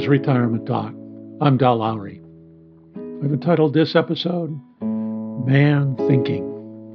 is Retirement Talk. I'm Dal Lowry. I've entitled this episode, Man Thinking.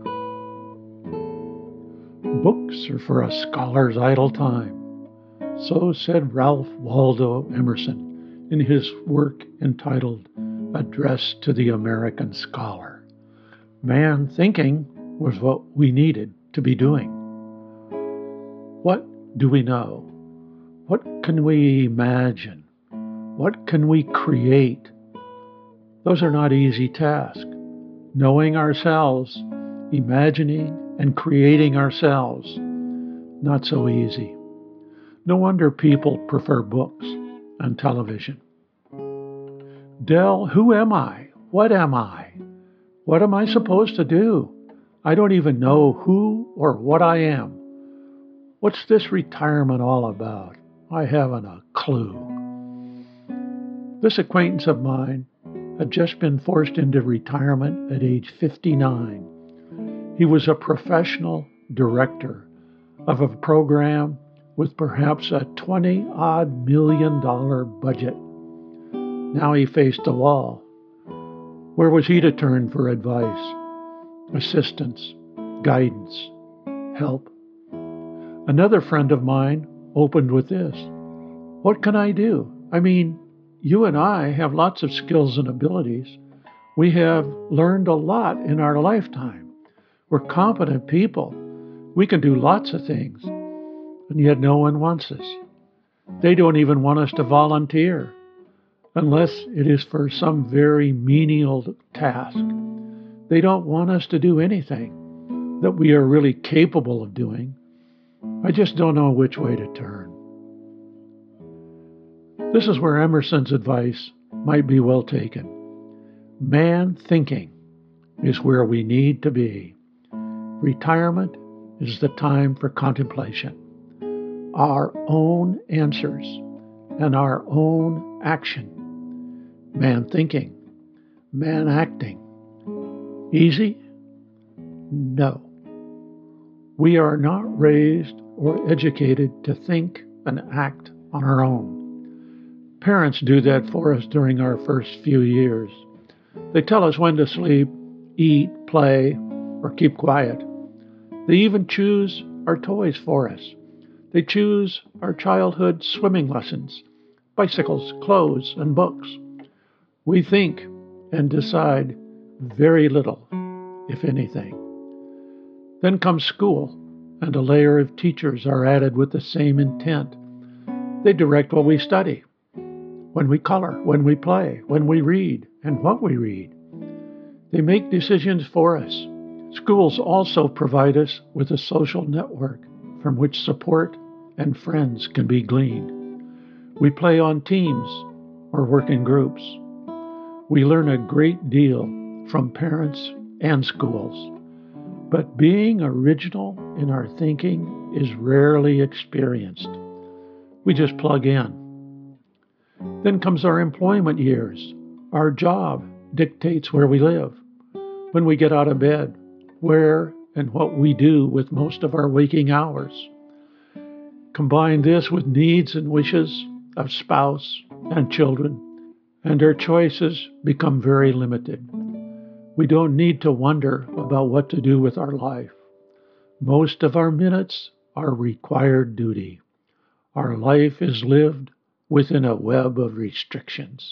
Books are for a scholar's idle time. So said Ralph Waldo Emerson in his work entitled Address to the American Scholar. Man thinking was what we needed to be doing. What do we know? What can we imagine? What can we create? Those are not easy tasks. Knowing ourselves, imagining and creating ourselves, not so easy. No wonder people prefer books and television. Del, who am I? What am I? What am I supposed to do? I don't even know who or what I am. What's this retirement all about? I haven't a clue. This acquaintance of mine had just been forced into retirement at age 59. He was a professional director of a program with perhaps a $20-odd million budget. Now he faced a wall. Where was he to turn for advice, assistance, guidance, help? Another friend of mine opened with this. What can I do? I mean, you and I have lots of skills and abilities. We have learned a lot in our lifetime. We're competent people. We can do lots of things. And yet no one wants us. They don't even want us to volunteer, unless it is for some very menial task. They don't want us to do anything that we are really capable of doing. I just don't know which way to turn. This is where Emerson's advice might be well taken. Man thinking is where we need to be. Retirement is the time for contemplation. Our own answers and our own action. Man thinking, man acting. Easy? No. We are not raised or educated to think and act on our own. Parents do that for us during our first few years. They tell us when to sleep, eat, play, or keep quiet. They even choose our toys for us. They choose our childhood swimming lessons, bicycles, clothes, and books. We think and decide very little, if anything. Then comes school, and a layer of teachers are added with the same intent. They direct what we study, when we color, when we play, when we read, and what we read. They make decisions for us. Schools also provide us with a social network from which support and friends can be gleaned. We play on teams or work in groups. We learn a great deal from parents and schools. But being original in our thinking is rarely experienced. We just plug in. Then comes our employment years. Our job dictates where we live, when we get out of bed, where and what we do with most of our waking hours. Combine this with needs and wishes of spouse and children, and our choices become very limited. We don't need to wonder about what to do with our life. Most of our minutes are required duty. Our life is lived within a web of restrictions.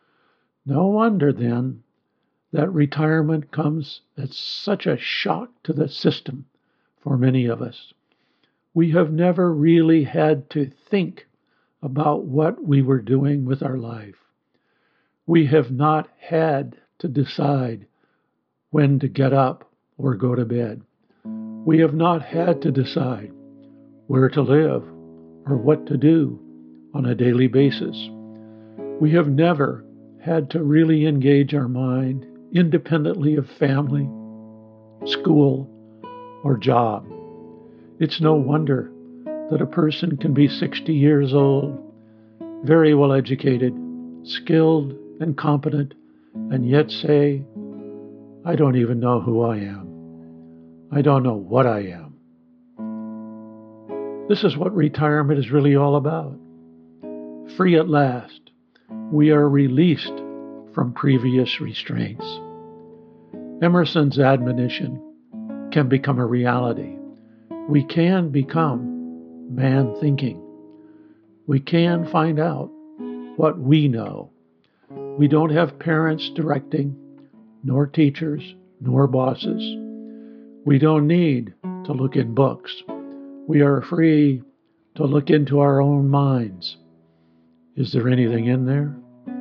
No wonder, then, that retirement comes as such a shock to the system for many of us. We have never really had to think about what we were doing with our life. We have not had to decide when to get up or go to bed. We have not had to decide where to live or what to do on a daily basis. We have never had to really engage our mind independently of family, school, or job. It's no wonder that a person can be 60 years old, very well educated, skilled, and competent, and yet say, I don't even know who I am. I don't know what I am. This is what retirement is really all about. Free at last, we are released from previous restraints. Emerson's admonition can become a reality. We can become man thinking. We can find out what we know. We don't have parents directing, nor teachers, nor bosses. We don't need to look in books. We are free to look into our own minds. Is there anything in there?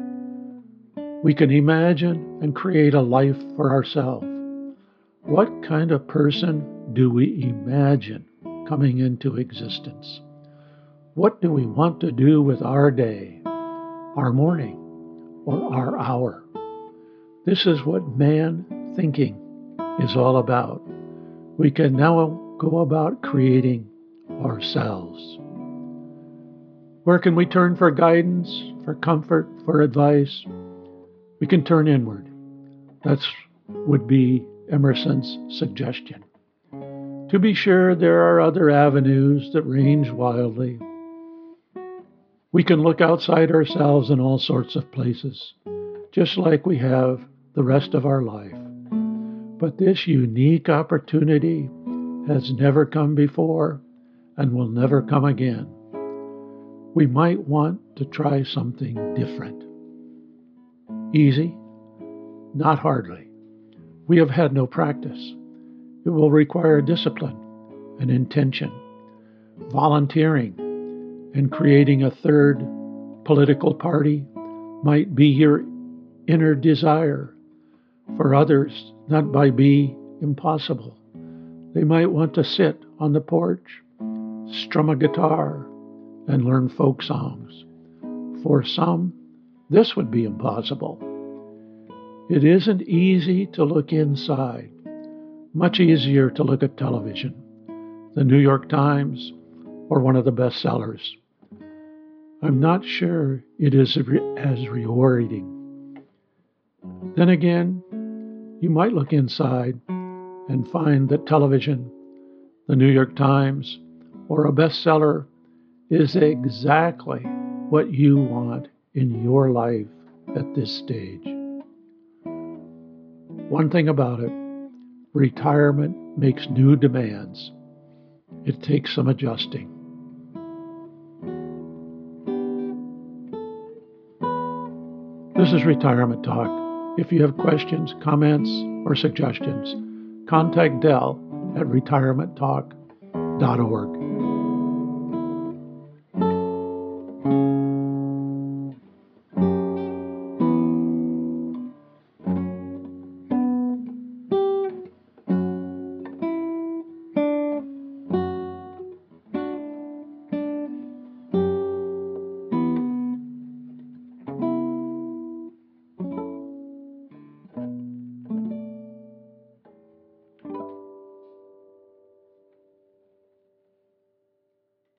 We can imagine and create a life for ourselves. What kind of person do we imagine coming into existence? What do we want to do with our day, our morning, or our hour? This is what man thinking is all about. We can now go about creating ourselves. Where can we turn for guidance, for comfort, for advice? We can turn inward. That would be Emerson's suggestion. To be sure, there are other avenues that range wildly. We can look outside ourselves in all sorts of places, just like we have the rest of our life. But this unique opportunity has never come before and will never come again. We might want to try something different. Easy? Not hardly. We have had no practice. It will require discipline and intention, volunteering, and creating a third political party might be your inner desire. For others, that might be impossible. They might want to sit on the porch, strum a guitar, and learn folk songs. For some, this would be impossible. It isn't easy to look inside. Much easier to look at television, the New York Times, or one of the bestsellers. I'm not sure it is as rewarding. Then again, you might look inside and find that television, the New York Times, or a bestseller is exactly what you want in your life at this stage. One thing about it, retirement makes new demands. It takes some adjusting. This is Retirement Talk. If you have questions, comments, or suggestions, contact Del at retirementtalk.org.